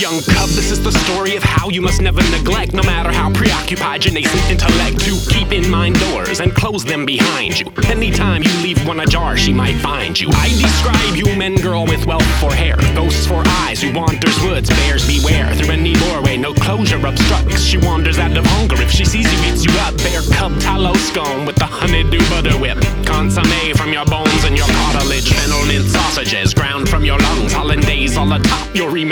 young cub, this is the story of how you must never neglect, no matter how preoccupied your nascent intellect, to keep in mind doors and close them behind you. Anytime you leave one ajar, she might find you. I describe human girl with wealth for hair, ghosts for eyes, who wanders woods, bears beware. Through any doorway, no closure obstructs. She wanders out of hunger, if she sees you, eats you up. Bear cub tallow scone with the honeydew butter whip. Consomme from your bones and your cartilage. Fennel mint sausages ground from your lungs. Hollandaise all atop your